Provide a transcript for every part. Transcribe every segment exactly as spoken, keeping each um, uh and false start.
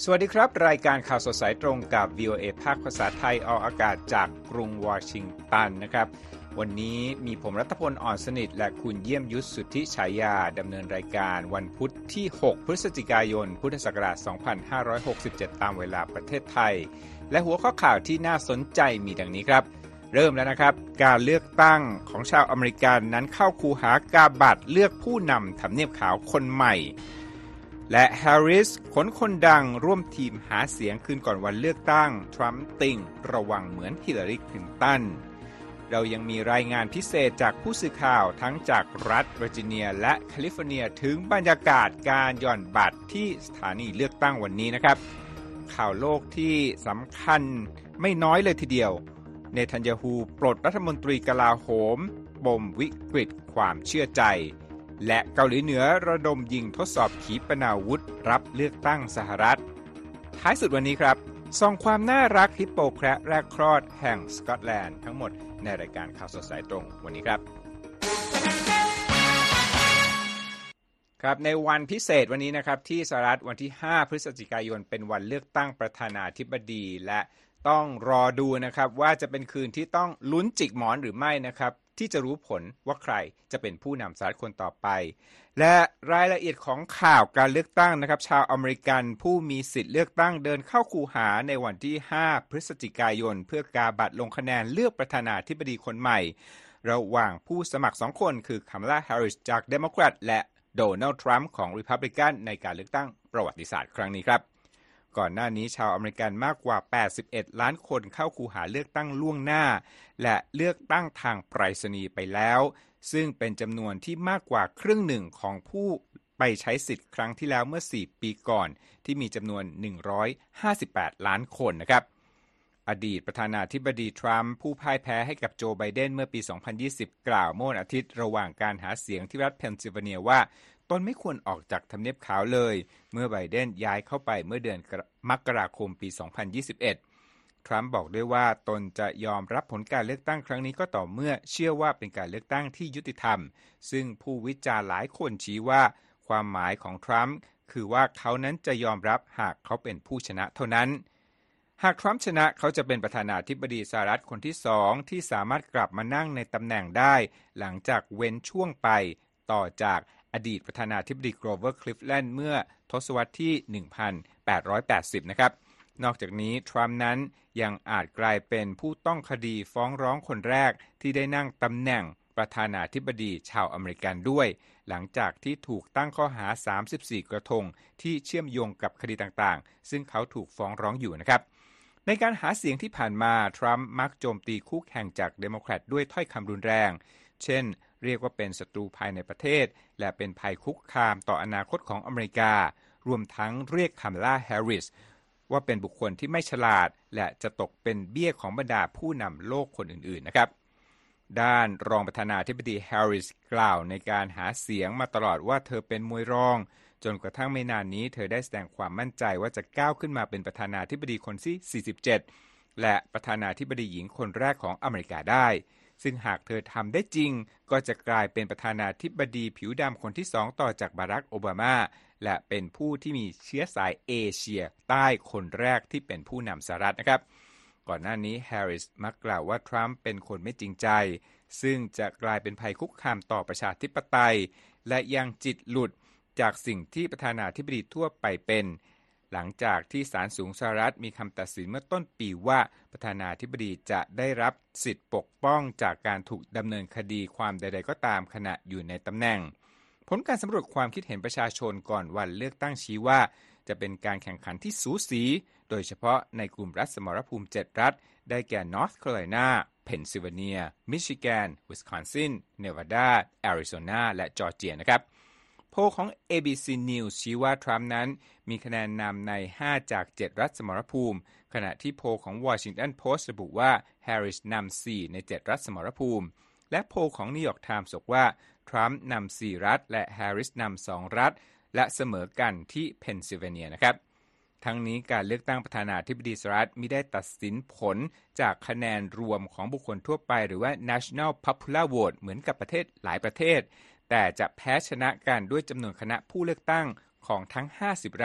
สวัสดีครับรายการข่าวสดสายตรงกับ วี โอ เอ ภาคภาษาไทยออกอากาศจากกรุงวอชิงตันนะครับวันนี้มีผมรัตพลอ่อนสนิทและคุณเยี่ยมยุทธสุทธิฉายาดำเนินรายการวันพุธที่หกพฤศจิกายนพุทธศักราชสองพันห้าร้อยหกสิบเจ็ดตามเวลาประเทศไทยและหัวข้อข่าวที่น่าสนใจมีดังนี้ครับเริ่มแล้วนะครับการเลือกตั้งของชาวอเมริกันนั้นเข้าคูหากาบัตรเลือกผู้นำทำเนียบขาวคนใหม่และแฮร์ริสขนคนดังร่วมทีมหาเสียงคืนก่อนวันเลือกตั้งทรัมป์ติ่งระวังเหมือนฮิลลารีคลินตันเรายังมีรายงานพิเศษจากผู้สื่อข่าวทั้งจากรัฐเวอร์จิเนียและแคลิฟอร์เนียถึงบรรยากาศการหย่อนบัตรที่สถานีเลือกตั้งวันนี้นะครับข่าวโลกที่สำคัญไม่น้อยเลยทีเดียวเนทันยาฮูปลดรัฐมนตรีกลาโหมปมวิกฤตความเชื่อใจและเกาหลีเหนือระดมยิงทดสอบขีปนาวุธรับเลือกตั้งสหรัฐท้ายสุดวันนี้ครับส่องความน่ารักฮิปโปแคระแรกคลอดแห่งสกอตแลนด์ทั้งหมดในรายการข่าวสดสายตรงวันนี้ครับครับในวันพิเศษวันนี้นะครับที่สหรัฐวันที่ห้าพฤศจิกายนเป็นวันเลือกตั้งประธานาธิบดีและต้องรอดูนะครับว่าจะเป็นคืนที่ต้องลุ้นจิกหมอนหรือไม่นะครับที่จะรู้ผลว่าใครจะเป็นผู้นำสหรัฐคนต่อไปและรายละเอียดของข่าวการเลือกตั้งนะครับชาวอเมริกันผู้มีสิทธิ์เลือกตั้งเดินเข้าคูหาในวันที่ห้าพฤศจิกายนเพื่อกาบัตรลงคะแนนเลือกประธานาธิบดีคนใหม่ระหว่างผู้สมัครสองคนคือคัมลาแฮร์ริสจากเดโมแครตและโดนัลด์ทรัมป์ของรีพับลิกันในการเลือกตั้งประวัติศาสตร์ครั้งนี้ครับก่อนหน้านี้ชาวอเมริกันมากกว่าแปดสิบเอ็ดล้านคนเข้าคูหาเลือกตั้งล่วงหน้าและเลือกตั้งทางไปรษณีย์ไปแล้วซึ่งเป็นจำนวนที่มากกว่าครึ่งหนึ่งของผู้ไปใช้สิทธิ์ครั้งที่แล้วเมื่อสี่ปีก่อนที่มีจำนวนหนึ่งร้อยห้าสิบแปดล้านคนนะครับอดีตประธานาธิบดีทรัมป์ผู้พ่ายแพ้ให้กับโจไบเดนเมื่อปีสองพันยี่สิบกล่าวเมื่อวันอาทิตย์ระหว่างการหาเสียงที่รัฐเพนซิลเวเนียว่าตนไม่ควรออกจากทำเนียบขาวเลยเมื่อไบเดนย้ายเข้าไปเมื่อเดือนมกราคมปีสองพันยี่สิบเอ็ดทรัมป์บอกด้วยว่าตนจะยอมรับผลการเลือกตั้งครั้งนี้ก็ต่อเมื่อเชื่อว่าเป็นการเลือกตั้งที่ยุติธรรมซึ่งผู้วิจารณ์หลายคนชี้ว่าความหมายของทรัมป์คือว่าเขานั้นจะยอมรับหากเขาเป็นผู้ชนะเท่านั้นหากทรัมป์ชนะเขาจะเป็นประธานาธิบดีสหรัฐคนที่สองที่สามารถกลับมานั่งในตำแหน่งได้หลังจากเว้นช่วงไปต่อจากอดีตประธานาธิบดีโกรเวอร์คลิฟแลนด์เมื่อทศวรรษที่ หนึ่งพันแปดร้อยแปดสิบ นะครับนอกจากนี้ทรัมป์นั้นยังอาจกลายเป็นผู้ต้องคดีฟ้องร้องคนแรกที่ได้นั่งตำแหน่งประธานาธิบดีชาวอเมริกันด้วยหลังจากที่ถูกตั้งข้อหาสามสิบสี่กระทงที่เชื่อมโยงกับคดีต่างๆซึ่งเขาถูกฟ้องร้องอยู่นะครับในการหาเสียงที่ผ่านมาทรัมป์มักโจมตีคู่แข่งจากเดโมแครตด้วยถ้อยคำรุนแรงเช่นเรียกว่าเป็นศัตรูภายในประเทศและเป็นภัยคุกคามต่ออนาคตของอเมริการวมทั้งเรียกคัมลาแฮร์ริสว่าเป็นบุคคลที่ไม่ฉลาดและจะตกเป็นเบี้ยของบรรดาผู้นำโลกคนอื่นๆนะครับด้านรองประธานาธิบดีแฮร์ริสกล่าวในการหาเสียงมาตลอดว่าเธอเป็นมวยรองจนกระทั่งไม่นานนี้เธอได้แสดงความมั่นใจว่าจะก้าวขึ้นมาเป็นประธานาธิบดีคนที่สี่สิบเจ็ดและประธานาธิบดีหญิงคนแรกของอเมริกาได้ซึ่งหากเธอทำได้จริงก็จะกลายเป็นประธานาธิบดีผิวดำคนที่สองต่อจากบารักโอบามาและเป็นผู้ที่มีเชื้อสายเอเชียใต้คนแรกที่เป็นผู้นำสหรัฐนะครับก่อนหน้านี้แฮร์ริสมักกล่าวว่าทรัมป์เป็นคนไม่จริงใจซึ่งจะกลายเป็นภัยคุกคามต่อประชาธิปไตยและยังจิตหลุดจากสิ่งที่ประธานาธิบดีทั่วไปเป็นหลังจากที่ศาลสูงสหรัฐมีคำตัดสินเมื่อต้นปีว่าประธานาธิบดีจะได้รับสิทธิปกป้องจากการถูกดำเนินคดีความใดๆก็ตามขณะอยู่ในตำแหน่งผลการสำรวจความคิดเห็นประชาชนก่อนวันเลือกตั้งชี้ว่าจะเป็นการแข่งขันที่สูสีโดยเฉพาะในกลุ่มรัฐสมรภูมิเจ็ดรัฐได้แก่นอร์ทแคโรไลนาเพนซิลเวเนียมิชิแกนวิสคอนซินเนวาดาแอริโซนาและจอร์เจียนะครับโพลของ เอ บี ซี News ชี้ว่าทรัมป์นั้นมีคะแนนนำในห้าจากเจ็ดรัฐสมรภูมิขณะที่โพลของ Washington Post ระบุว่าแฮร์ริสนำสี่ในเจ็ดรัฐสมรภูมิและโพลของ New York Times บอกว่าทรัมป์นำสี่รัฐและแฮร์ริสนำสองรัฐและเสมอกันที่เพนซิลเวเนียนะครับทั้งนี้การเลือกตั้งประธานาธิบดีสหรัฐมิได้ตัดสินผลจากคะแนนรวมของบุคคลทั่วไปหรือว่า National Popular Vote เหมือนกับประเทศหลายประเทศแต่จะแพ้ชนะกันด้วยจำนวนคณะผู้เลือกตั้งของทั้งห้าสิบรัฐ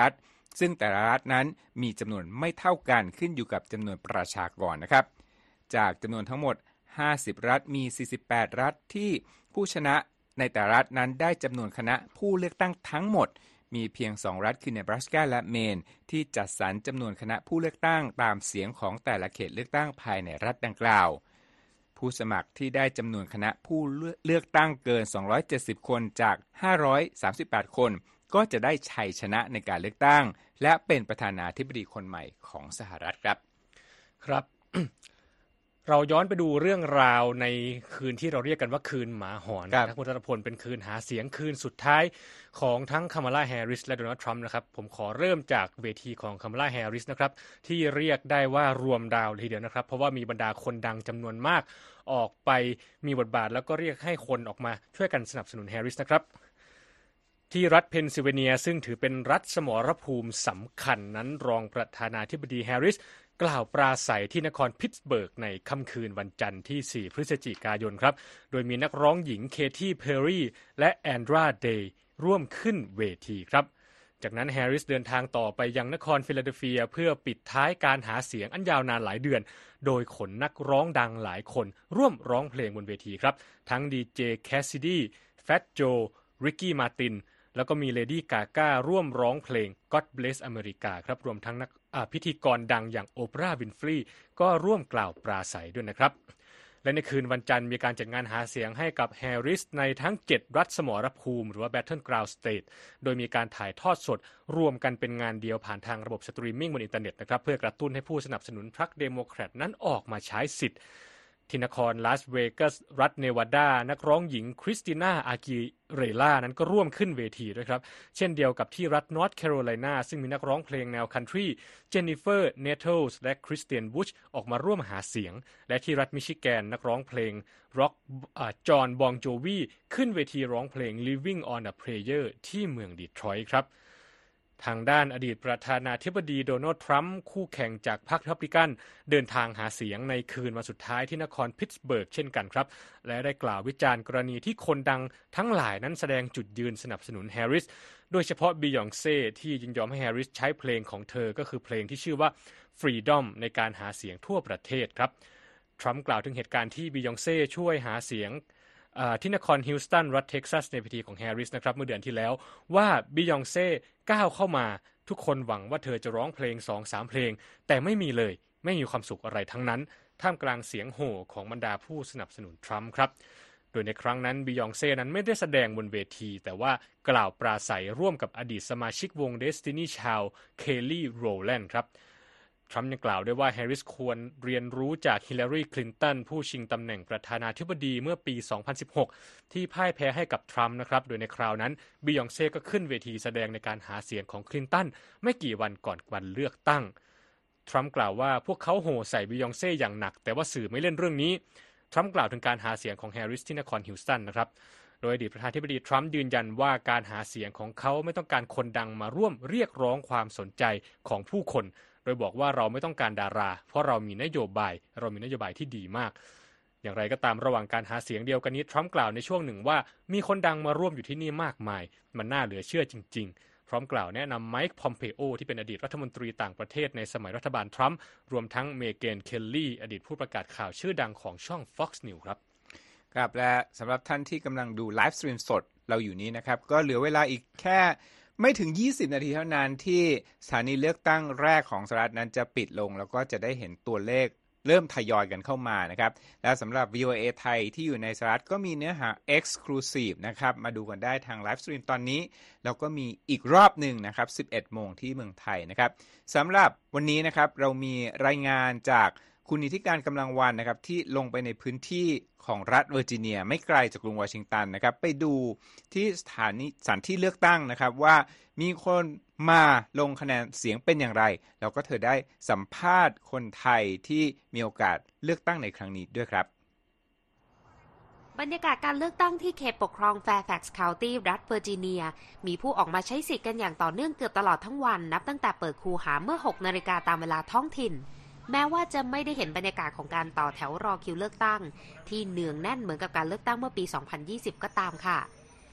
ซึ่งแต่ละรัฐนั้นมีจำนวนไม่เท่ากันขึ้นอยู่กับจำนวนประชากรนะครับจากจำนวนทั้งหมดห้าสิบรัฐมีสี่สิบแปดรัฐที่ผู้ชนะในแต่ละรัฐนั้นได้จำนวนคณะผู้เลือกตั้งทั้งหมดมีเพียงสองรัฐคือเนบราสกาและเมนที่จัดสรรจำนวนคณะผู้เลือกตั้งตามเสียงของแต่ละเขตเลือกตั้งภายในรัฐดังกล่าวผู้สมัครที่ได้จำนวนคณะผู้เลือกตั้งเกินสองร้อยเจ็ดสิบคนจากห้าร้อยสามสิบแปดคนก็จะได้ชัยชนะในการเลือกตั้งและเป็นประธานาธิบดีคนใหม่ของสหรัฐครับครับ เราย้อนไปดูเรื่องราวในคืนที่เราเรียกกันว่าคืนหมาหอนนะคุณรัตพลเป็นคืนหาเสียงคืนสุดท้ายของทั้งคามาลาแฮร์ริสและโดนัลด์ทรัมป์นะครับผมขอเริ่มจากเวทีของคามาลาแฮร์ริสนะครับที่เรียกได้ว่ารวมดาวทีเดียวนะครับเพราะว่ามีบรรดาคนดังจำนวนมากออกไปมีบทบาทแล้วก็เรียกให้คนออกมาช่วยกันสนับสนุนแฮร์ริสนะครับที่รัฐเพนซิลเวเนียซึ่งถือเป็นรัฐสมรภูมิสำคัญนั้นรองประธานาธิบดีแฮร์ริสกล่าวปราศัยที่นครพิตต์สเบิร์กในค่ำคืนวันจันทร์ที่สี่พฤศจิกายนครับโดยมีนักร้องหญิงเคที่เพอร์รี่และแอนดราเดย์ร่วมขึ้นเวทีครับจากนั้นแฮร์ริสเดินทางต่อไปยังนครฟิลาเดลเฟียเพื่อปิดท้ายการหาเสียงอันยาวนานหลายเดือนโดยขนนักร้องดังหลายคนร่วมร้องเพลงบนเวทีครับทั้งดีเจแคสซิดี้แฟตโจริกกี้มาร์ตินแล้วก็มีเลดี้กาก้าร่วมร้องเพลง God Bless America ครับรวมทั้งนักพิธีกรดังอย่างโอปราห์ วินฟรีย์ก็ร่วมกล่าวปราศัยด้วยนะครับและในคืนวันจันทร์มีการจัดงานหาเสียงให้กับแฮร์ริสในทั้งเจ็ดรัฐสมรภูมิหรือว่า Battleground State โดยมีการถ่ายทอดสดรวมกันเป็นงานเดียวผ่านทางระบบสตรีมมิ่งบนอินเทอร์เน็ตนะครับเพื่อกระตุ้นให้ผู้สนับสนุนพรรคเดโมแครตนั้นออกมาใช้สิทธิ์ที่นครลาสเวกัสรัฐเนวาดานักร้องหญิงคริสติน่าอากิเรล่านั้นก็ร่วมขึ้นเวทีด้วยครับเช่นเดียวกับที่รัฐนอร์ทแคโรไลนาซึ่งมีนักร้องเพลงแนวคันทรีเจนนิเฟอร์เนเทิลส์และคริสเตียนวูชออกมาร่วมหาเสียงและที่รัฐมิชิแกนนักร้องเพลงร็อกจอห์นบองโจวีขึ้นเวทีร้องเพลง Living on a Prayer ที่เมืองดีทรอยต์ครับทางด้านอดีตประธานาธิบดีโดนัลด์ทรัมป์คู่แข่งจากพรรครีพับลิกันเดินทางหาเสียงในคืนวันสุดท้ายที่นครพิตต์สเบิร์กเช่นกันครับและได้กล่าววิจารณ์กรณีที่คนดังทั้งหลายนั้นแสดงจุดยืนสนับสนุนแฮร์ริสโดยเฉพาะบียองเซ่ที่ยินยอมให้แฮร์ริสใช้เพลงของเธอก็คือเพลงที่ชื่อว่า Freedom ในการหาเสียงทั่วประเทศครับทรัมป์กล่าวถึงเหตุการณ์ที่บียองเซ่ช่วยหาเสียงที่นครฮิลสตันรัฐเท็กซัสในพิธีของแฮร์ริสนะครับเมื่อเดือนที่แล้วว่าบียองเซ่ก้าวเข้ามาทุกคนหวังว่าเธอจะร้องเพลง สองสาม เพลงแต่ไม่มีเลยไม่มีความสุขอะไรทั้งนั้นท่ามกลางเสียงโห่ของบรรดาผู้สนับสนุนทรัมป์ครับโดยในครั้งนั้นบียองเซ่นั้นไม่ได้แสดงบนเวทีแต่ว่ากล่าวปราศัยร่วมกับอดีตสมาชิกวง Destiny Child เคลลี่โรแลนด์ครับทรัมป์ยังกล่าวด้วยว่าแฮร์ริสควรเรียนรู้จากฮิลลารีคลินตันผู้ชิงตำแหน่งประธานาธิบดีเมื่อปีสองพันสิบหกที่พ่ายแพ้ให้กับทรัมป์นะครับโดยในคราวนั้นบียองเซ่ก็ขึ้นเวทีแสดงในการหาเสียงของคลินตันไม่กี่วันก่อนวันเลือกตั้งทรัมป์กล่าวว่าพวกเขาโห่ใส่บียองเซ่อย่างหนักแต่ว่าสื่อไม่เล่นเรื่องนี้ทรัมป์กล่าวถึงการหาเสียงของแฮร์ริสที่นครฮิลสตันนะครับโดยอดีตประธานาธิบดีทรัมป์ยืนยันว่าการหาเสียงของเขาไม่ต้องการคนดังมาร่วมเรียกร้องความสนใจของผู้คนโดยบอกว่าเราไม่ต้องการดาราเพราะเรามีนโยบายเรามีนโยบายที่ดีมากอย่างไรก็ตามระหว่างการหาเสียงเดียวกันนี้ทรัมป์กล่าวในช่วงหนึ่งว่ามีคนดังมาร่วมอยู่ที่นี่มากมายมันน่าเหลือเชื่อจริงๆพร้อมกล่าวแนะนำไมค์พอมเพโอที่เป็นอดีตรัฐมนตรีต่างประเทศในสมัยรัฐบาลทรัมป์รวมทั้งเมแกนเคลลี่อดีตผู้ประกาศข่าวชื่อดังของช่อง Fox News ครับครับและสำหรับท่านที่กำลังดูไลฟ์สตรีมสดเราอยู่นี้นะครับก็เหลือเวลาอีกแค่ไม่ถึงยี่สิบนาทีเท่านั้นที่สถานีเลือกตั้งแรกของสหรัฐนั้นจะปิดลงแล้วก็จะได้เห็นตัวเลขเริ่มทยอยกันเข้ามานะครับและสำหรับ วี โอ เอ ไทยที่อยู่ในสหรัฐก็มีเนื้อหา Exclusive นะครับมาดูกันได้ทางไลฟ์สตรีมตอนนี้แล้วก็มีอีกรอบหนึ่งนะครับ สิบเอ็ดโมงที่เมืองไทยนะครับสำหรับวันนี้นะครับเรามีรายงานจากคุณนิติการกำลังวันนะครับที่ลงไปในพื้นที่ของรัฐเวอร์จิเนียไม่ไกลจากกรุงวอชิงตันนะครับไปดูที่สถานีสถานที่เลือกตั้งนะครับว่ามีคนมาลงคะแนนเสียงเป็นอย่างไรแล้วก็เธอได้สัมภาษณ์คนไทยที่มีโอกาสเลือกตั้งในครั้งนี้ด้วยครับบรรยากาศการเลือกตั้งที่เขตปกครองแฟร์แฟกซ์เคานตี้รัฐเวอร์จิเนียมีผู้ออกมาใช้สิทธิ์กันอย่างต่อเนื่องเกือบตลอดทั้งวันนับตั้งแต่เปิดคูหาเมื่อหกนาฬิกาตามเวลาท้องถิ่นแม้ว่าจะไม่ได้เห็นบรรยากาศของการต่อแถวรอคิวเลือกตั้งที่เนืองแน่นเหมือนกับการเลือกตั้งเมื่อปีสองพันยี่สิบก็ตามค่ะ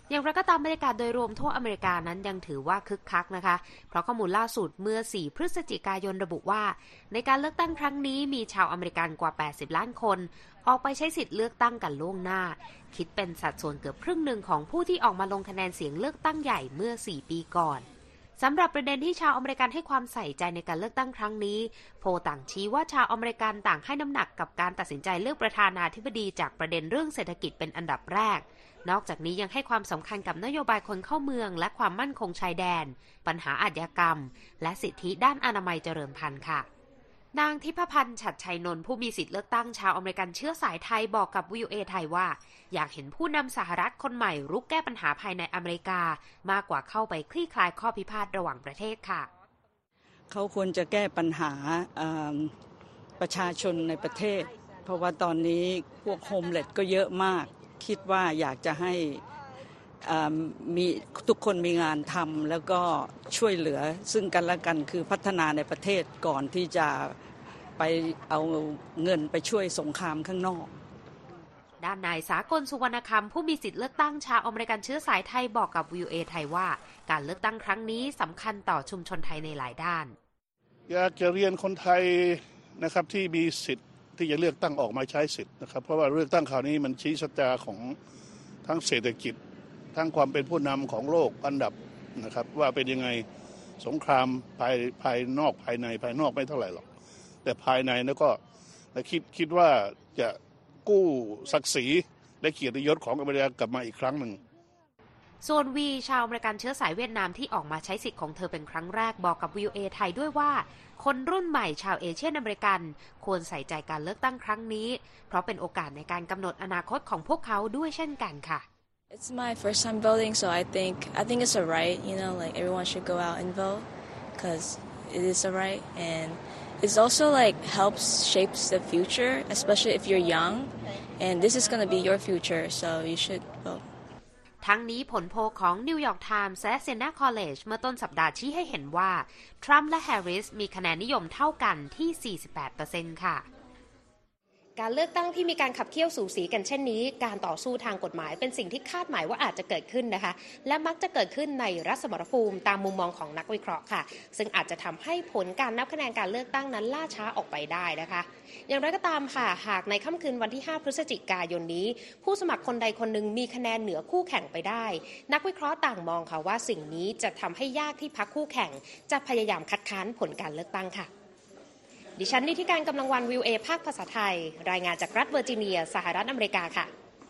อย่างไรก็ตามบรรยากาศโดยรวมทั่วอเมริกานั้นยังถือว่าคึกคักนะคะเพราะข้อมูลล่าสุดเมื่อสี่พฤศจิกายนระบุว่าในการเลือกตั้งครั้งนี้มีชาวอเมริกันกว่าแปดสิบล้านคนออกไปใช้สิทธิ์เลือกตั้งกันล่วงหน้าคิดเป็นสัดส่วนเกือบครึ่งหนึ่งของผู้ที่ออกมาลงคะแนนเสียงเลือกตั้งใหญ่เมื่อสี่ปีก่อนสำหรับประเด็นที่ชาวอเมริกันให้ความใส่ใจในการเลือกตั้งครั้งนี้โพลต่างชี้ว่าชาวอเมริกันต่างให้น้ำหนักกับการตัดสินใจเลือกประธานาธิบดีจากประเด็นเรื่องเศรษฐกิจเป็นอันดับแรกนอกจากนี้ยังให้ความสำคัญกับนโยบายคนเข้าเมืองและความมั่นคงชายแดนปัญหาอาชญากรรมและสิทธิด้านอนามัยเจริญพันธุ์ค่ะนางทิพพันธ์ฉัตรชัยนนท์ผู้มีสิทธิเลือกตั้งชาวอเมริกันเชื้อสายไทยบอกกับ วี โอ เอ ไทยว่าอยากเห็นผู้นำสหรัฐคนใหม่รุกแก้ปัญหาภายในอเมริกามากกว่าเข้าไปคลี่คลายข้อพิพาทระหว่างประเทศค่ะเขาควรจะแก้ปัญหาประชาชนในประเทศเพราะว่าตอนนี้พวกโฮมเลสก็เยอะมากคิดว่าอยากจะให้มีทุกคนมีงานทำแล้วก็ช่วยเหลือซึ่งกันและกันคือพัฒนาในประเทศก่อนที่จะไปเอาเงินไปช่วยสงครามข้างนอกด้านนายสากลสุวรรณคำผู้มีสิทธิเลือกตั้งชาวอเมริกันเชื้อสายไทยบอกกับ วี โอ เอ ไทยว่าการเลือกตั้งครั้งนี้สำคัญต่อชุมชนไทยในหลายด้านอยากจะเรียนคนไทยนะครับที่มีสิทธิ์ที่จะเลือกตั้งออกมาใช้สิทธิ์นะครับเพราะว่าเลือกตั้งคราวนี้มันชี้ชะตาของทั้งเศรษฐกิจทั้งความเป็นผู้นำของโลกอันดับนะครับว่าเป็นยังไงสงครามภายภายนอกภายในภายนอกไม่เท่าไหร่หรอกแต่ภายในแล้วก็คิดคิดว่าจะกู้ศักดิ์ศรีและเกียรติยศของอเมริกากลับมาอีกครั้งหนึ่งส่วนวีชาวอเมริกันเชื้อสายเวียดนามที่ออกมาใช้สิทธิ์ของเธอเป็นครั้งแรกบอกกับ วี โอ เอ ไทยด้วยว่าคนรุ่นใหม่ชาวเอเชียนอเมริกันควรใส่ใจการเลือกตั้งครั้งนี้เพราะเป็นโอกาสในการกำหนดอนาคตของพวกเขาด้วยเช่นกันค่ะ It's my first time voting, so I think I think it's a right. You know, like everyone should go out and vote because it is a right, and it's also like helps shapes the future, especially if you're young, and this is going to be your future, so you should vote. ทั้งนี้ผลโพลของ New York Times และ Siena College เมื่อต้นสัปดาห์ชี้ให้เห็นว่าทรัมป์และแฮร์ริสมีคะแนนนิยมเท่ากันที่ สี่สิบแปดเปอร์เซ็นต์ ค่ะการเลือกตั้งที่มีการขับเคี่ยวสูสีกันเช่นนี้การต่อสู้ทางกฎหมายเป็นสิ่งที่คาดหมายว่าอาจจะเกิดขึ้นนะคะและมักจะเกิดขึ้นในรัฐสมรภูมิตามมุมมองของนักวิเคราะห์ค่ะซึ่งอาจจะทำให้ผลการนับคะแนนการเลือกตั้งนั้นล่าช้าออกไปได้นะคะอย่างไรก็ตามค่ะหากในค่ำคืนวันที่ห้าพฤศจิกายนนี้ผู้สมัครคนใดคนหนึ่งมีคะแนนเหนือคู่แข่งไปได้นักวิเคราะห์ต่างมองค่ะว่าสิ่งนี้จะทำให้ยากที่พรรคคู่แข่งจะพยายามคัดค้านผลการเลือกตั้งค่ะดิฉันนิติการกำลังวัน วี โอ เอ ภาคภาษาไทยรายงานจากรัฐเวอร์จิเนียสหรัฐอเมริกาค่ะ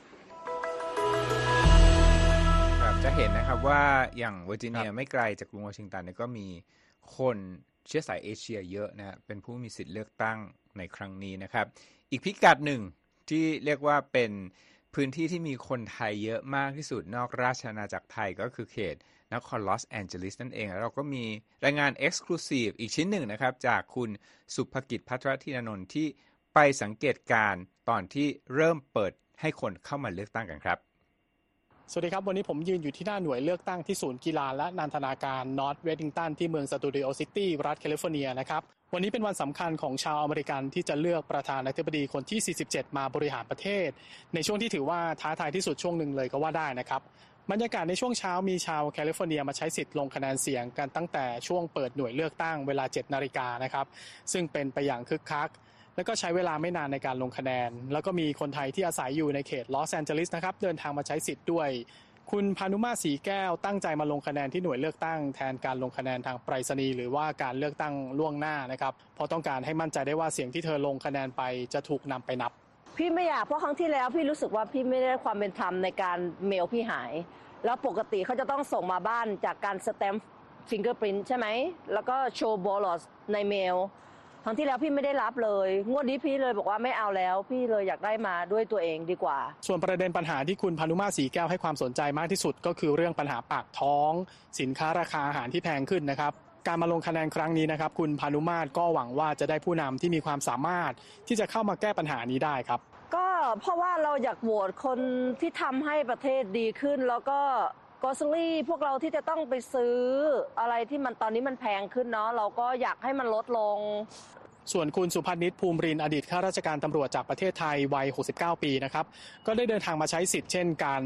ครับจะเห็นนะครับว่าอย่างเวอร์จิเนียไม่ไกลจากกรุงวอชิงตันก็มีคนเชื้อสายเอเชียเยอะนะเป็นผู้มีสิทธิ์เลือกตั้งในครั้งนี้นะครับอีกพิกัดหนึ่งที่เรียกว่าเป็นพื้นที่ที่มีคนไทยเยอะมากที่สุดนอกราชอาณาจักรไทยก็คือเขตนครลอสแอนเจลิสนั่นเองแล้วเราก็มีรายงาน Exclusive อีกชิ้นหนึ่งนะครับจากคุณสุภกิจภัทรธินนท์ที่ไปสังเกตการณ์ตอนที่เริ่มเปิดให้คนเข้ามาเลือกตั้งกันครับสวัสดีครับวันนี้ผมยืนอยู่ที่หน้าหน่วยเลือกตั้งที่ศูนย์กีฬาและนันทนาการนอร์ทเวดดิงตันที่เมืองสตูดิโอซิตี้รัฐแคลิฟอร์เนียนะครับวันนี้เป็นวันสำคัญของชาวอเมริกันที่จะเลือกประธานาธิบดีคนที่สี่สิบเจ็ดมาบริหารประเทศในช่วงที่ถือว่าท้าทายที่สุดช่วงหนึ่งเลยก็ว่าได้นะครับบรรยากาศในช่วงเช้ามีชาวแคลิฟอร์เนียมาใช้สิทธิ์ลงคะแนนเสียงกันตั้งแต่ช่วงเปิดหน่วยเลือกตั้งเวลา เจ็ดนาฬิกานะครับซึ่งเป็นไปอย่างคึกคักแล้วก็ใช้เวลาไม่นานในการลงคะแนนแล้วก็มีคนไทยที่อาศัยอยู่ในเขตลอสแอนเจลิสนะครับเดินทางมาใช้สิทธิ์ด้วยคุณพานุมาศรีแก้วตั้งใจมาลงคะแนนที่หน่วยเลือกตั้งแทนการลงคะแนนทางไปรษณีย์หรือว่าการเลือกตั้งล่วงหน้านะครับเพราะต้องการให้มั่นใจได้ว่าเสียงที่เธอลงคะแนนไปจะถูกนำไปนับพี่ไม่อยากเพราะครั้งที่แล้วพี่รู้สึกว่าพี่ไม่ได้ความเป็นธรรมในการเมลพี่หายแล้วปกติเขาจะต้องส่งมาบ้านจากการสแตมป์ฟิงเกอร์พรินท์ใช่ไหมแล้วก็โชว์บอลในเมลครั้งที่แล้วพี่ไม่ได้รับเลยงวดนี้พี่เลยบอกว่าไม่เอาแล้วพี่เลยอยากได้มาด้วยตัวเองดีกว่าส่วนประเด็นปัญหาที่คุณพานุมาศรีแก้วให้ความสนใจมากที่สุดก็คือเรื่องปัญหาปากท้องสินค้าราคาอาหารที่แพงขึ้นนะครับการมาลงคะแนนครั้งนี้นะครับคุณพานุมาศก็หวังว่าจะได้ผู้นำที่มีความสามารถที่จะเข้ามาแก้ปัญหานี้ได้ครับก็เพราะว่าเราอยากโหวตคนที่ทำให้ประเทศดีขึ้นแล้วก็กอสลี่พวกเราที่จะต้องไปซื้ออะไรที่มันตอนนี้มันแพงขึ้นเนาะเราก็อยากให้มันลดลงส่วนคุณสุพัฒนิชภูมิรินทร์อดีตข้าราชการตำรวจจากประเทศไทยวัยหกสิบเก้าปีนะครับก็ได้เดินทางมาใช้สิทธิ์เช่นกัน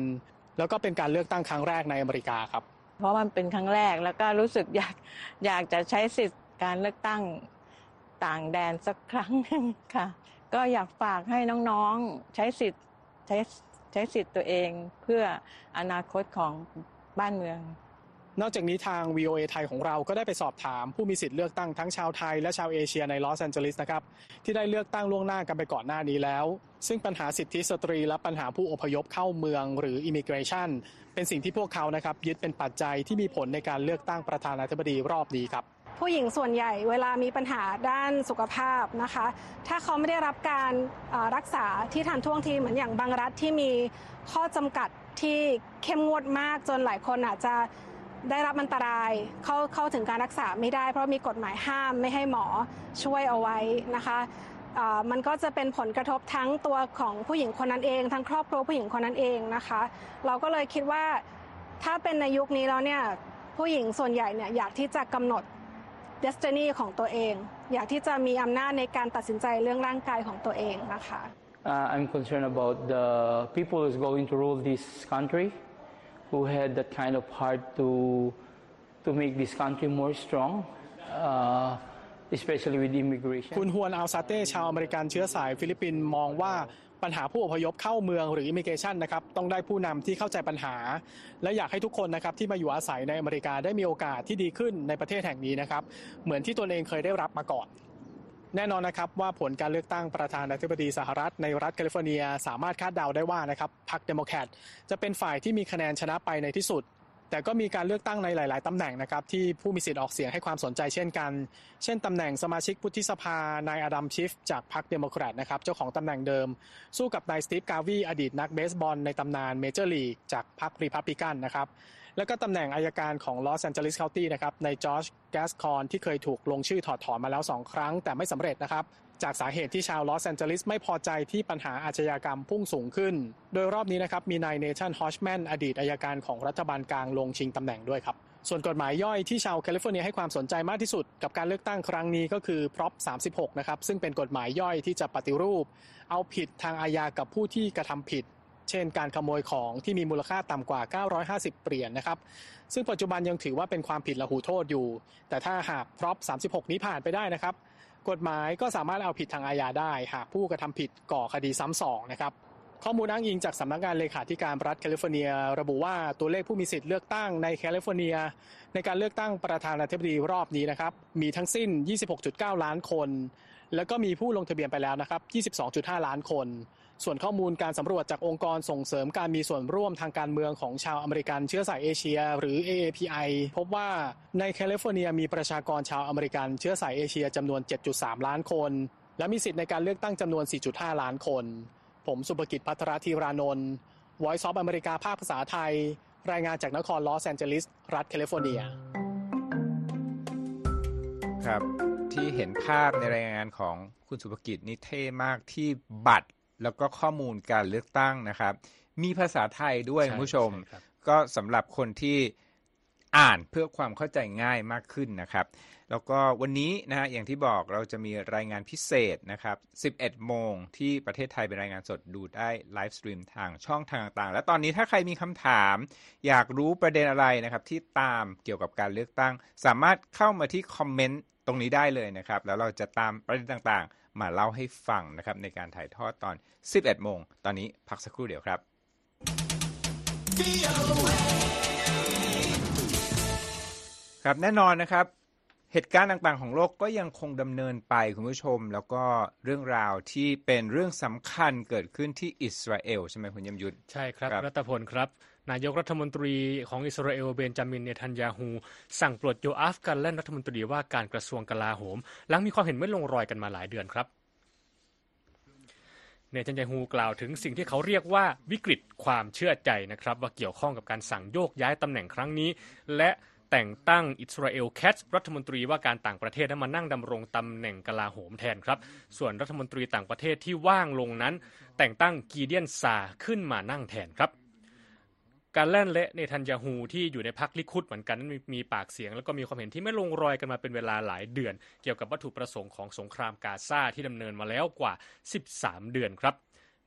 แล้วก็เป็นการเลือกตั้งครั้งแรกในอเมริกาครับเพราะมันเป็นครั้งแรกแล้วก็รู้สึกอยากอยากจะใช้สิทธิ์การเลือกตั้งต่างแดนสักครั้งนึงค่ะก็อยากฝากให้น้องๆใช้สิทธิ์ใช้ใช้สิทธิ์ตัวเองเพื่ออนาคตของบ้านเมืองนอกจากนี้ทาง วี โอ เอ ไทยของเราก็ได้ไปสอบถามผู้มีสิทธิ์เลือกตั้งทั้งชาวไทยและชาวเอเชียในลอสแอนเจลิสนะครับที่ได้เลือกตั้งล่วงหน้ากันไปก่อนหน้านี้แล้วซึ่งปัญหาสิทธิสตรีและปัญหาผู้อพยพเข้าเมืองหรือ immigration เป็นสิ่งที่พวกเขานะครับยึดเป็นปัจจัยที่มีผลในการเลือกตั้งประธานาธิบดีรอบนี้ครับผู้หญิงส่วนใหญ่เวลามีปัญหาด้านสุขภาพนะคะถ้าเขาไม่ได้รับการรักษาที่ทันท่วงทีเหมือนอย่างบางรัฐที่มีข้อจำกัดที่เข้มงวดมากจนหลายคนอาจจะได้รับอันตรายเข้าเข้าถึงการรักษาไม่ได้เพราะมีกฎหมายห้ามไม่ให้หมอช่วยเอาไว้นะคะมันก็จะเป็นผลกระทบทั้งตัวของผู้หญิงคนนั้นเองทั้งครอบครัวผู้หญิงคนนั้นเองนะคะเราก็เลยคิดว่าถ้าเป็นในยุคนี้แล้วเนี่ยผู้หญิงส่วนใหญ่เนี่ยอยากที่จะกำหนดdestiny ของตัวเองอยากที่จะมีอำนาจในการตัดสินใจเรื่องร่างกายของตัวเองนะคะ uh, I'm concerned about the people who's going to rule this country who had that kind of heart to to make this country more strong uh, especially with immigration คุณฮวนอัลซาเต้ชาวอเมริกันเชื้อสายฟิลิปปินส์มองว่าปัญหาผู้อพยพเข้าเมืองหรือ immigration นะครับต้องได้ผู้นำที่เข้าใจปัญหาและอยากให้ทุกคนนะครับที่มาอยู่อาศัยในอเมริกาได้มีโอกาสที่ดีขึ้นในประเทศแห่งนี้นะครับเหมือนที่ตนเองเคยได้รับมาก่อนแน่นอนนะครับว่าผลการเลือกตั้งประธานาธิบดีสหรัฐในรัฐแคลิฟอร์เนียสามารถคาดเดาได้ว่านะครับพรรคเดโมแครตจะเป็นฝ่ายที่มีคะแนนชนะไปในที่สุดแต่ก็มีการเลือกตั้งในหลายๆตำแหน่งนะครับที่ผู้มีสิทธิ์ออกเสียงให้ความสนใจเช่นกันเช่นตำแหน่งสมาชิกวุฒิสภานายอดัมชิฟจากพรรคเดโมแครตนะครับเจ้าของตำแหน่งเดิมสู้กับนายสตีฟกาวีอดีตนักเบสบอลในตำนานเมเจอร์ลีกจากพรรครีพับลิกันนะครับแล้วก็ตำแหน่งอัยการของลอสแอนเจลิสเคานตี้นะครับในจอร์จแกสคอนที่เคยถูกลงชื่อถอดถอนมาแล้วสองครั้งแต่ไม่สำเร็จนะครับจากสาเหตุที่ชาวลอสแอนเจลิสไม่พอใจที่ปัญหาอาชญากรรมพุ่งสูงขึ้นโดยรอบนี้นะครับมีนายเนธันฮอชแมนอดีตอัยการของรัฐบาลกลางลงชิงตำแหน่งด้วยครับส่วนกฎหมายย่อยที่ชาวแคลิฟอร์เนียให้ความสนใจมากที่สุดกับการเลือกตั้งครั้งนี้ก็คือ Prop สามสิบหกนะครับซึ่งเป็นกฎหมายย่อยที่จะปฏิรูปเอาผิดทางอาญากับผู้ที่กระทำผิดเช่นการขโมยของที่มีมูลค่าต่ำกว่าเก้าร้อยห้าสิบเหรียญนะครับซึ่งปัจจุบันยังถือว่าเป็นความผิดละหูโทษอยู่แต่ถ้าหาก Prop สามสิบหกนี้ผ่านไปได้นะครับกฎหมายก็สามารถเอาผิดทางอาญาได้หากผู้กระทำผิดก่อคดีซ้ำสองนะครับข้อมูลอ้างอิงจากสำนักงานเลขาธิการรัฐแคลิฟอร์เนียระบุว่าตัวเลขผู้มีสิทธิ์เลือกตั้งในแคลิฟอร์เนียในการเลือกตั้งประธานาธิบดีรอบนี้นะครับมีทั้งสิ้น ยี่สิบหกจุดเก้า ล้านคนแล้วก็มีผู้ลงทะเบียนไปแล้วนะครับ ยี่สิบสองจุดห้า ล้านคนส่วนข้อมูลการสำรวจจากองค์กรส่งเสริมการมีส่วนร่วมทางการเมืองของชาวอเมริกันเชื้อสายเอเชียหรือ เอ เอ พี ไอ พบว่าในแคลิฟอร์เนียมีประชากรชาวอเมริกันเชื้อสายเอเชียจำนวน เจ็ดจุดสาม ล้านคนและมีสิทธิ์ในการเลือกตั้งจำนวน สี่จุดห้า ล้านคนผมสุภกิจภัทรธีรานนท์ Voice of America ภาคภาษาไทยรายงานจากนครลอสแอนเจลิสรัฐแคลิฟอร์เนียครับที่เห็นภาพในรายงานของคุณสุภกิจนี่เท่มากที่บัตรแล้วก็ข้อมูลการเลือกตั้งนะครับมีภาษาไทยด้วยคุณผู้ชมก็สำหรับคนที่อ่านเพื่อความเข้าใจง่ายมากขึ้นนะครับแล้วก็วันนี้นะฮะอย่างที่บอกเราจะมีรายงานพิเศษนะครับ สิบเอ็ดโมงที่ประเทศไทยเป็นรายงานสดดูได้ไลฟ์สตรีมทางช่องทางต่างๆและตอนนี้ถ้าใครมีคำถามอยากรู้ประเด็นอะไรนะครับที่ตามเกี่ยวกับการเลือกตั้งสามารถเข้ามาที่คอมเมนต์ตรงนี้ได้เลยนะครับแล้วเราจะตามประเด็นต่างๆมาเล่าให้ฟังนะครับในการถ่ายทอดตอน สิบเอ็ดโมงตอนนี้พักสักครู่เดียวครับครับแน่นอนนะครับเหตุการณ์ต่างๆของโลกก็ยังคงดำเนินไปคุณผู้ชมแล้วก็เรื่องราวที่เป็นเรื่องสำคัญเกิดขึ้นที่อิสราเอลใช่ไหมคุณยมยุทธใช่ครับรัตพลครับนายกรัฐมนตรีของอิสราเอลเบนจามินเนทันยาฮูสั่งปลดโยอาฟกันแลนรัฐมนตรีว่าการกระทรวงกลาโหมหลังมีความเห็นไม่ลงรอยกันมาหลายเดือนครับเนทันยาฮูกล่าวถึงสิ่งที่เขาเรียกว่าวิกฤตความเชื่อใจนะครับว่าเกี่ยวข้องกับการสั่งโยกย้ายตำแหน่งครั้งนี้และแต่งตั้งอิสราเอลแคทรัฐมนตรีว่าการต่างประเทศนั้นมานั่งดำรงตำแหน่งกลาโหมแทนครับส่วนรัฐมนตรีต่างประเทศที่ว่างลงนั้นแต่งตั้งกีเดียนซาขึ้นมานั่งแทนครับการแล่นและเนทันยาฮูที่อยู่ในพรรคลิคุดเหมือนกันนั้นมีปากเสียงแล้วก็มีความเห็นที่ไม่ลงรอยกันมาเป็นเวลาหลายเดือนเกี่ยวกับวัตถุประสงค์ของสงครามกาซาที่ดำเนินมาแล้วกว่าสิบสามเดือนครับเน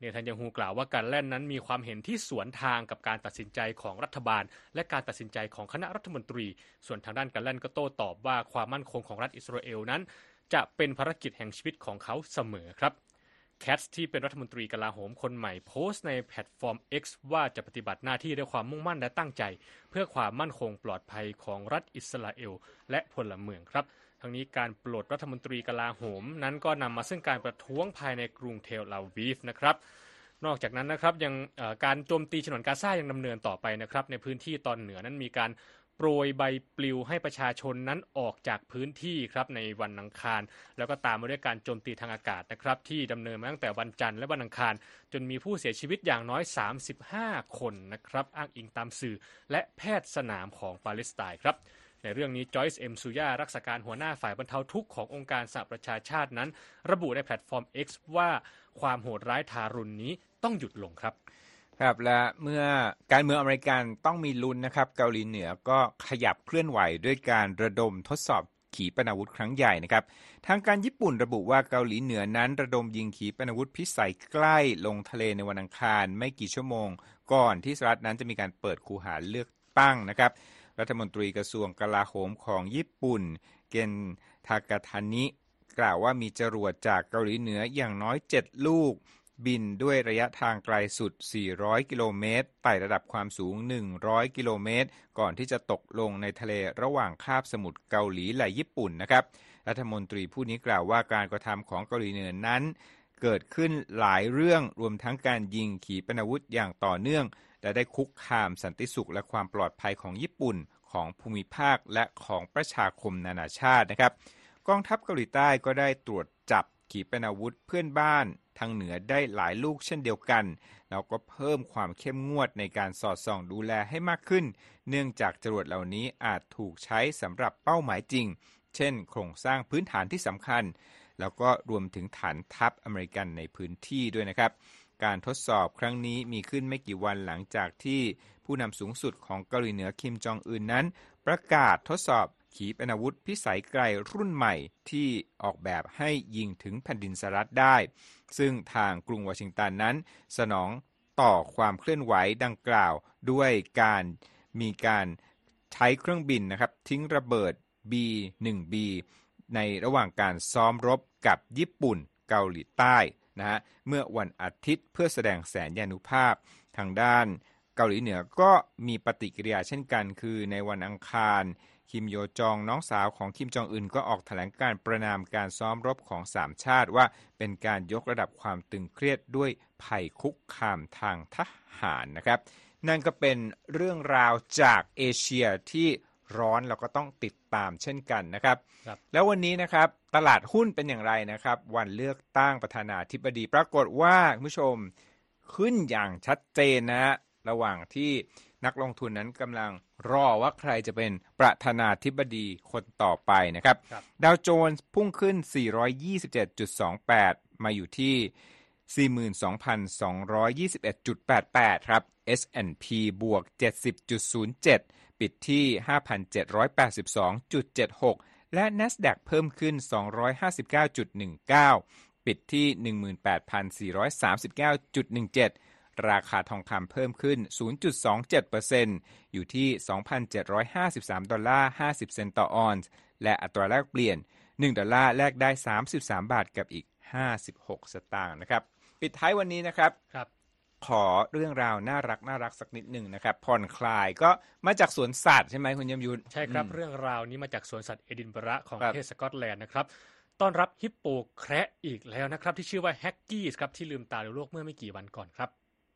เนทันยาฮูกล่าวว่าการแล่นนั้นมีความเห็นที่สวนทางกับการตัดสินใจของรัฐบาลและการตัดสินใจของคณะรัฐมนตรีส่วนทางด้านการแล่นก็โต้ตอบว่าความมั่นคงของรัฐอิสราเอลนั้นจะเป็นภารกิจแห่งชีวิตของเขาเสมอครับแคทที่เป็นรัฐมนตรีกลาโหมคนใหม่โพสต์ในแพลตฟอร์ม X ว่าจะปฏิบัติหน้าที่ด้วยความมุ่งมั่นและตั้งใจเพื่อความมั่นคงปลอดภัยของรัฐอิสราเอลและพลเมืองครับทั้งนี้การปลดรัฐมนตรีกลาโหมนั้นก็นำมาซึ่งการประท้วงภายในกรุงเทลอาวีฟนะครับนอกจากนั้นนะครับยังการโจมตีฉนวนกาซายังดำเนินต่อไปนะครับในพื้นที่ตอนเหนือนั้นมีการโปรยใบปลิวให้ประชาชนนั้นออกจากพื้นที่ครับในวันอังคารแล้วก็ตามมาด้วยการโจมตีทางอากาศนะครับที่ดำเนินมาตั้งแต่วันจันทร์และวันอังคารจนมีผู้เสียชีวิตอย่างน้อยสามสิบห้าคนนะครับอ้างอิงตามสื่อและแพทย์สนามของปาเลสไตน์ครับในเรื่องนี้จอยส์เอ็มซูยารักษาการหัวหน้าฝ่ายบรรเทาทุกข์ขององค์การสหประชาชาตินั้นระบุในแพลตฟอร์ม X ว่าความโหดร้ายทารุณนี้ต้องหยุดลงครับครับและเมื่อการเมืองอเมริกันต้องมีลุ้นนะครับเกาหลีเหนือก็ขยับเคลื่อนไหวด้วยการระดมทดสอบขีปนาวุธครั้งใหญ่นะครับทางการญี่ปุ่นระบุว่าเกาหลีเหนือนั้นระดมยิงขีปนาวุธพิสัยใกล้ลงทะเลในวันอังคารไม่กี่ชั่วโมงก่อนที่สหรัฐนั้นจะมีการเปิดคูหาเลือกตั้งนะครับรัฐมนตรีกระทรวงกลาโหมของญี่ปุ่นเกนทากาทานิกล่าวว่ามีจรวดจากเกาหลีเหนืออย่างน้อยเจ็ดลูกบินด้วยระยะทางไกลสุดสี่ร้อยกิโลเมตรไต่ระดับความสูงหนึ่งร้อยกิโลเมตรก่อนที่จะตกลงในทะเลระหว่างคาบสมุทรเกาหลีและญี่ปุ่นนะครับรัฐมนตรีผู้นี้กล่าวว่าการกระทำของเกาหลีเหนือนั้นเกิดขึ้นหลายเรื่องรวมทั้งการยิงขีปนาวุธอย่างต่อเนื่องและได้คุกคามสันติสุขและความปลอดภัยของญี่ปุ่นของภูมิภาคและของประชาคมนานาชาตินะครับกองทัพเกาหลีใต้ก็ได้ตรวจจับขีปนาวุธเพื่อนบ้านทางเหนือได้หลายลูกเช่นเดียวกันแล้วก็เพิ่มความเข้มงวดในการสอดส่องดูแลให้มากขึ้นเนื่องจากจรวดเหล่านี้อาจถูกใช้สำหรับเป้าหมายจริงเช่นโครงสร้างพื้นฐานที่สำคัญแล้วก็รวมถึงฐานทัพอเมริกันในพื้นที่ด้วยนะครับการทดสอบครั้งนี้มีขึ้นไม่กี่วันหลังจากที่ผู้นำสูงสุดของเกาหลีเหนือคิมจองอึนนั้นประกาศทดสอบขีปนาวุธพิสัยไกลรุ่นใหม่ที่ออกแบบให้ยิงถึงแผ่นดินสหรัฐได้ซึ่งทางกรุงวอชิงตันนั้นสนองต่อความเคลื่อนไหวดังกล่าวด้วยการมีการใช้เครื่องบินนะครับทิ้งระเบิด บี หนึ่ง บี ในระหว่างการซ้อมรบกับญี่ปุ่นเกาหลีใต้นะฮะเมื่อวันอาทิตย์เพื่อแสดงแสนยานุภาพทางด้านเกาหลีเหนือก็มีปฏิกิริยาเช่นกันคือในวันอังคารคิมโยจองน้องสาวของคิมจองอึนก็ออกแถลงการประณามการซ้อมรบของสามชาติว่าเป็นการยกระดับความตึงเครียดด้วยภัยคุกคามทางทหารนะครับนั่นก็เป็นเรื่องราวจากเอเชียที่ร้อนเราก็ต้องติดตามเช่นกันนะครับแล้ววันนี้นะครับตลาดหุ้นเป็นอย่างไรนะครับวันเลือกตั้งประธานาธิบดีปรากฏว่าคุณผู้ชมขึ้นอย่างชัดเจนนะระหว่างที่นักลงทุนนั้นกำลังรอว่าใครจะเป็นประธานาธิบดีคนต่อไปนะครับดาวโจนส์พุ่งขึ้น สี่ร้อยยี่สิบเจ็ดจุดสองแปด มาอยู่ที่ สี่หมื่นสองพันสองร้อยยี่สิบเอ็ดจุดแปดแปด ครับ เอส แอนด์ พี บวก เจ็ดสิบจุดศูนย์เจ็ด ปิดที่ ห้าพันเจ็ดร้อยแปดสิบสองจุดเจ็ดหก และ NASDAQ เพิ่มขึ้น สองร้อยห้าสิบเก้าจุดหนึ่งเก้า ปิดที่ หนึ่งหมื่นแปดพันสี่ร้อยสามสิบเก้าจุดหนึ่งเจ็ดราคาทองคำเพิ่มขึ้น ศูนย์จุดสองเจ็ดเปอร์เซ็นต์ อยู่ที่ สองพันเจ็ดร้อยห้าสิบสามดอลลาร์ห้าสิบเซนต์ต่อออนซ์และอัตราแลกเปลี่ยนหนึ่งดอลลาร์แลกได้สามสิบสามบาทกับอีกห้าสิบหกสตางค์นะครับปิดท้ายวันนี้นะครับครับขอเรื่องราวน่ารักน่ารักสักนิดหนึ่งนะครับผ่อนคลายก็มาจากสวนสัตว์ใช่ไหมคุณยมยุทธใช่ครับเรื่องราวนี้มาจากสวนสัตว์เอดินบะระของประเทศสกอตแลนด์นะครับต้อนรับฮิปโปแคระอีกแล้วนะครับที่ชื่อว่าแฮกกี้ครับที่ลืมตาดูโลกเมื่อไม่กี่วันก่อนครับ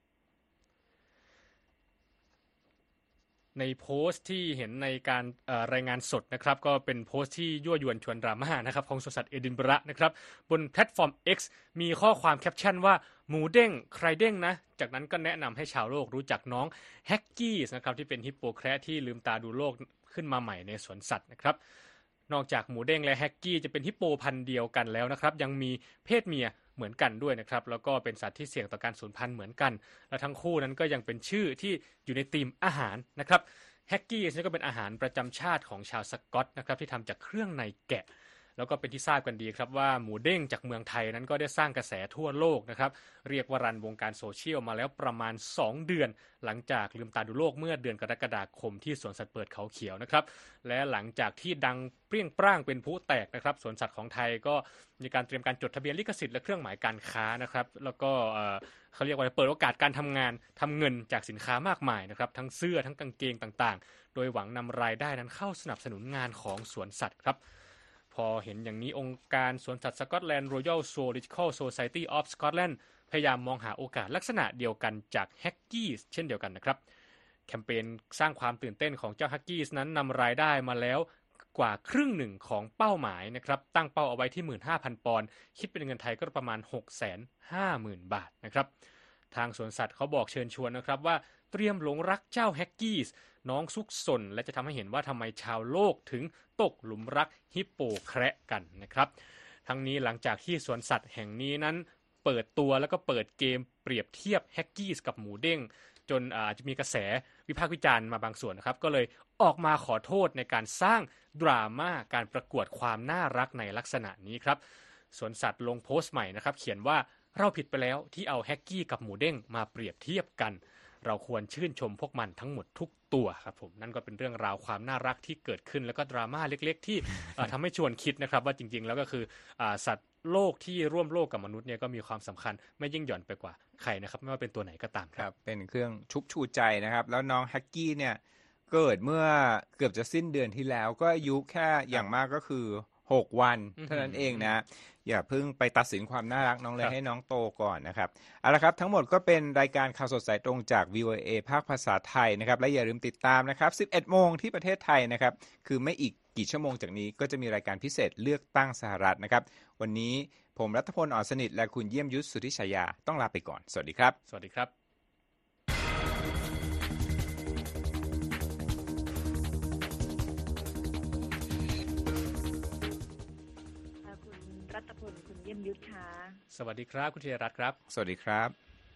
ในโพสต์ที่เห็นในการรายงานสดนะครับก็เป็นโพสต์ที่ยั่วยวนชวนดราม่านะครับของสวนสัตว์เอดินบะระนะครับบนแพลตฟอร์ม X มีข้อความแคปชั่นว่าหมูเด้งใครเด้งนะจากนั้นก็แนะนำให้ชาวโลกรู้จักน้องแฮกกี้นะครับที่เป็นฮิปโปแคระที่ลืมตาดูโลกขึ้นมาใหม่ในสวนสัตว์นะครับนอกจากหมูเด้งและแฮกกี้จะเป็นฮิปโปพันธุ์เดียวกันแล้วนะครับยังมีเพศเมียเหมือนกันด้วยนะครับแล้วก็เป็นสัตว์ที่เสี่ยงต่อการสูญพันธุ์เหมือนกันและทั้งคู่นั้นก็ยังเป็นชื่อที่อยู่ในธีมอาหารนะครับแฮกกี้นี่ก็เป็นอาหารประจำชาติของชาวสกอตนะครับที่ทำจากเครื่องในแกะแล้วก็เป็นที่ทราบกันดีครับว่าหมูเด้งจากเมืองไทยนั้นก็ได้สร้างกระแสทั่วโลกนะครับเรียกว่ารันวงการโซเชียลมาแล้วประมาณสองเดือนหลังจากลืมตาดูโลกเมื่อเดือนกรกฎาคมที่สวนสัตว์เปิดเขาเขียวนะครับและหลังจากที่ดังเปรี้ยงปร้างเป็นพลุแตกนะครับสวนสัตว์ของไทยก็มีการเตรียมการจดทะเบียนลิขสิทธิ์และเครื่องหมายการค้านะครับแล้วก็เขาเรียกว่าเปิดโอกาสการทำงานทำเงินจากสินค้ามากมายนะครับทั้งเสื้อทั้งกางเกงต่างๆโดยหวังนำรายได้นั้นเข้าสนับสนุนงานของสวนสัตว์ครับพอเห็นอย่างนี้องค์การสวนสัตว์สกอตแลนด์ Royal Zoological Society of Scotland พยายามมองหาโอกาสลักษณะเดียวกันจากแฮกกี้เช่นเดียวกันนะครับแคมเปญสร้างความตื่นเต้นของเจ้าฮักกี้นั้นนำรายได้มาแล้วกว่าครึ่งหนึ่งของเป้าหมายนะครับตั้งเป้าเอาไว้ที่ หนึ่งหมื่นห้าพัน ปอนด์คิดเป็นเงินไทยก็ประมาณ หกแสนห้าหมื่น บาทนะครับทางสวนสัตว์เขาบอกเชิญชวนนะครับว่าเตรียมหลงรักเจ้าแฮกกี้น้องซุกซนและจะทำให้เห็นว่าทำไมชาวโลกถึงตกหลุมรักฮิปโปแคระกันนะครับทั้งนี้หลังจากที่สวนสัตว์แห่งนี้นั้นเปิดตัวแล้วก็เปิดเกมเปรียบเทียบแฮกกี้กับหมูเด้งจนอาจจะมีกระแสวิพากษ์วิจารณ์มาบางส่วนนะครับก็เลยออกมาขอโทษในการสร้างดราม่าการประกวดความน่ารักในลักษณะนี้ครับสวนสัตว์ลงโพสต์ใหม่นะครับเขียนว่าเราผิดไปแล้วที่เอาแฮกกี้กับหมูเด้งมาเปรียบเทียบกันเราควรชื่นชมพวกมันทั้งหมดทุกตัวครับผมนั่นก็เป็นเรื่องราวความน่ารักที่เกิดขึ้นแล้วก็ดราม่าเล็กๆที่ ทำให้ชวนคิดนะครับว่าจริงๆแล้วก็คือสัตว์โลกที่ร่วมโลกกับมนุษย์เนี่ยก็มีความสำคัญไม่ยิ่งหย่อนไปกว่าใครนะครับไม่ว่าเป็นตัวไหนก็ตามครับเป็นเครื่องชุบชูใจนะครับแล้วน้องแฮกกี้เนี่ยเกิดเมื่อเกือบจะสิ้นเดือนที่แล้วก็อายุแค่อย่างมากก็คือหกวันเท่านั้นเองนะอย่าเพิ่งไปตัดสินความน่ารักน้องเลยให้น้องโตก่อนนะครับเอาละครับทั้งหมดก็เป็นรายการข่าวสดสายตรงจาก วี โอ เอ ภาคภาษาไทยนะครับและอย่าลืมติดตามนะครับ สิบเอ็ดโมงที่ประเทศไทยนะครับคือไม่อีกกี่ชั่วโมงจากนี้ก็จะมีรายการพิเศษเลือกตั้งสหรัฐนะครับวันนี้ผมรัฐพล อ่อนสนิทและคุณเยี่ยมยุทธ สุทธิฉายาต้องลาไปก่อนสวัสดีครับสวัสดีครับรัฐพลคุณเยี่ยมยุทธค่ะสวัสดีครับคุณธีรรัตน์ครับสวัสดีครับ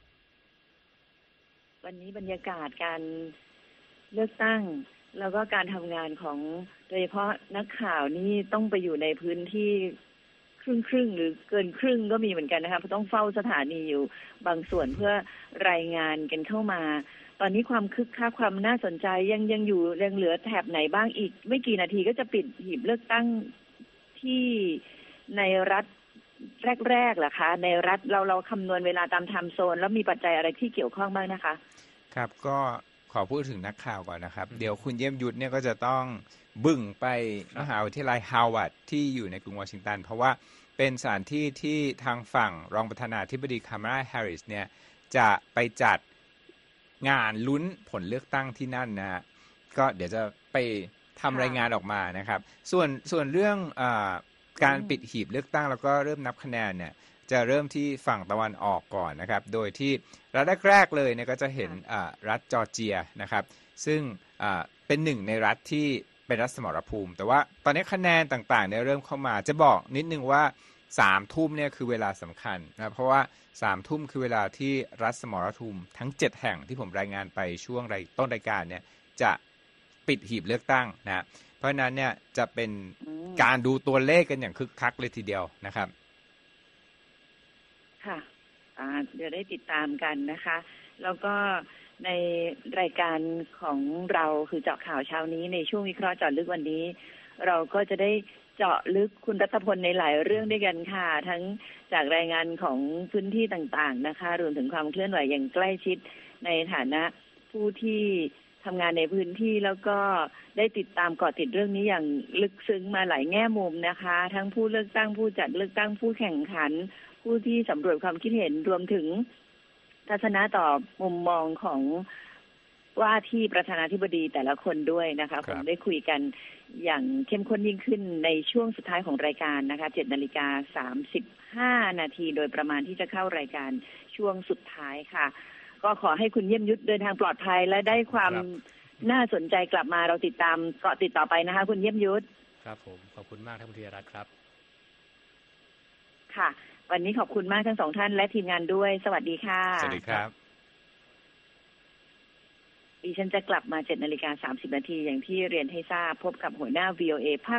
วันนี้บรรยากาศการเลือกตั้งแล้วก็การทำงานของโดยเฉพาะนักข่าวนี่ต้องไปอยู่ในพื้นที่ครึ่งครึ่งหรือเกินครึ่งก็มีเหมือนกันนะคะเพราะต้องเฝ้าสถานีอยู่บางส่วนเพื่อรายงานกันเข้ามาตอนนี้ความคึกคักความน่าสนใจยังยังอยู่ยังเหลือแถบไหนบ้างอีกไม่กี่นาทีก็จะปิดหีบเลือกตั้งที่ในรัฐแรกๆเหรอคะในรัฐเราเราคำนวณเวลาตามไทม์โซนแล้วมีปัจจัยอะไรที่เกี่ยวข้องบ้างนะคะครับก็ขอพูดถึงนักข่าวก่อนนะครับเดี๋ยวคุณเยี่ยมยุทธเนี่ยก็จะต้องบึ่งไปมหาวิทยาลัยฮาร์วาร์ดที่อยู่ในกรุงวอชิงตันเพราะว่าเป็นสถานที่ที่ทางฝั่งรองประธานาธิบดีคามาลาแฮร์ริสเนี่ยจะไปจัดงานลุ้นผลเลือกตั้งที่นั่นนะฮะก็เดี๋ยวจะไปทำรายงานออกมานะครับส่วนส่วนเรื่องอ่าการปิดหีบเลือกตั้งแล้วก็เริ่มนับคะแนนเนี่ยจะเริ่มที่ฝั่งตะวันออกก่อนนะครับโดยที่รัฐแรกๆเลยเนี่ยก็จะเห็นรัฐจอร์เจียนะครับซึ่งเป็นหนึ่งในรัฐที่เป็นรัฐสมรภูมิแต่ว่าตอนนี้คะแนนต่างๆเนี่ยเริ่มเข้ามาจะบอกนิดนึงว่าสามทุ่มเนี่ยคือเวลาสำคัญนะเพราะว่าสามทุ่มคือเวลาที่รัฐสมรภูมิทั้งเจ็ดแห่งที่ผมรายงานไปช่วงต้นรายการเนี่ยจะปิดหีบเลือกตั้งนะเพราะนั้นเนี่ยจะเป็นการดูตัวเลขกันอย่างคึกคักเลยทีเดียวนะครับค่ะเดี๋ยวได้ติดตามกันนะคะแล้วก็ในรายการของเราคือเจาะข่าวเช้านี้ในช่วงวิเคราะห์เจาะลึกวันนี้เราก็จะได้เจาะลึกคุณรัฐพลในหลายเรื่องด้วยกันค่ะทั้งจากรายงานของพื้นที่ต่างๆนะคะรวมถึงความเคลื่อนไหวอย่างใกล้ชิดในฐานะผู้ที่ทำงานในพื้นที่แล้วก็ได้ติดตามเกาะติดเรื่องนี้อย่างลึกซึ้งมาหลายแง่มุมนะคะทั้งผู้เลือกตั้งผู้จัดเลือกตั้งผู้แข่งขันผู้ที่สำรวจความคิดเห็นรวมถึงทัศนะต่อมุมมองของว่าที่ประธานาธิบดีแต่ละคนด้วยนะคะผมได้คุยกันอย่างเข้มข้นยิ่งขึ้นในช่วงสุดท้ายของรายการนะคะ เจ็ดนาฬิกาสามสิบห้า นาทีโดยประมาณที่จะเข้ารายการช่วงสุดท้ายค่ะก็ขอให้คุณเยี่ยมยุทธเดินทางปลอดภัยและได้ความน่าสนใจกลับมาเราติดตามเกาะติดต่อไปนะคะคุณเยี่ยมยุทธครับผมขอบคุณมากท่านผู้ธีรรัตน์ครับค่ะวันนี้ขอบคุณมากทั้งสองท่านและทีมงานด้วยสวัสดีค่ะสวัสดีครับดิฉันจะกลับมา เจ็ดนาฬิกาสามสิบ นาทีอย่างที่เรียนให้ทราบพบกับหัวหน้า วี โอ เอ ภาค